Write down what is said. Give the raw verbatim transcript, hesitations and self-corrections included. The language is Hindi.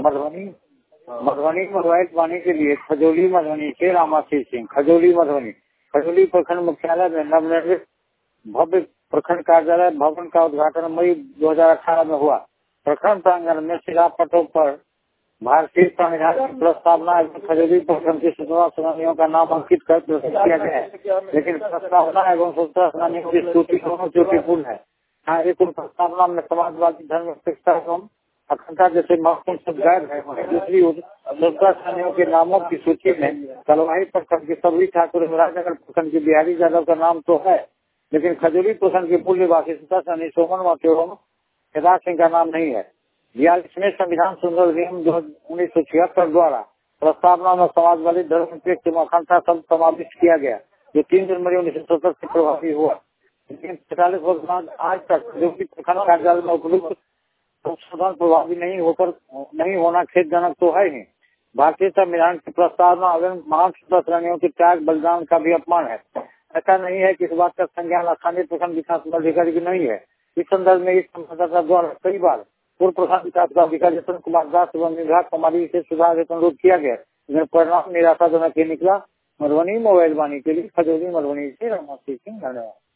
मधुबनी मधुबनी मोबाइल पाने के लिए खजौली मधुबनी के रामाशीष सिंह खजौली मधुबनी खजौली प्रखंड मुख्यालय में नवनिर्मित भव्य प्रखंड कार्यालय भवन का उद्घाटन मई दो हजार अठारह में हुआ। प्रखंड प्रांगण में शिलापटों पर भारतीय संविधान की प्रस्तावना एवं खजौली प्रखंड के स्वतंत्रता सेनानियों का नाम अंकित कर प्रस्तुत किया गया है, लेकिन प्रस्तावना एवं स्वतंत्रता सेनानियों की सूची दोनों चोटीपूर्ण है। हाँ, एक प्रस्तावना में समाजवादी धर्म एवं अखंडता जैसे महत्वपूर्ण शब्द गायब है, वहीं दूसरी ओर स्वतंत्रता सेनानियों के नामों की सूची में कलवाही प्रखंड के सबरी ठाकुर, राजनगर प्रखंड के बिहारी यादव का नाम तो है, लेकिन खजौली प्रखंड के पूर्व निवासी स्वतंत्रता सेनानी सोमन महतो एवं केदार सिंह का नाम नहीं है। बयालीसवें संविधान संशोधन अधिनियम उन्नीस सौ छिहत्तर द्वारा प्रस्तावना में समाजवादी धर्म निरपेक्ष एवं अखंडता शब्द समाविष्ट किया गया, जो तीन जनवरी उन्नीस सौ सत्तर से प्रभावी हुआ। लेकिन पैंतालीस वर्ष बाद आज तक जो कि प्रखंड कार्यालय में उपयुक्त संशोधन प्रभावी नहीं होकर नहीं होना खेदजनक तो है ही। भारतीय संविधान की प्रस्तावना एवं महान स्वतंत्रता सेनानियों के त्याग बलिदान का भी अपमान है। ऐसा नहीं है कि इस बात का संज्ञान स्थानीय प्रखंड विकास पदाधिकारी की नहीं है। इस संदर्भ में इस संवाददाता द्वारा कई बार पूर्व प्रखंड विकास पदाधिकारी रतन कुमार दास एवं विभाग कुमारी से सुधार हेतु अनुरोध किया गया, लेकिन परिणाम निराशाजनक ही निकला। मधुबनी मोबाइल वाणी के लिए खजौली मधुबनी से रामाशीष सिंह, धन्यवाद।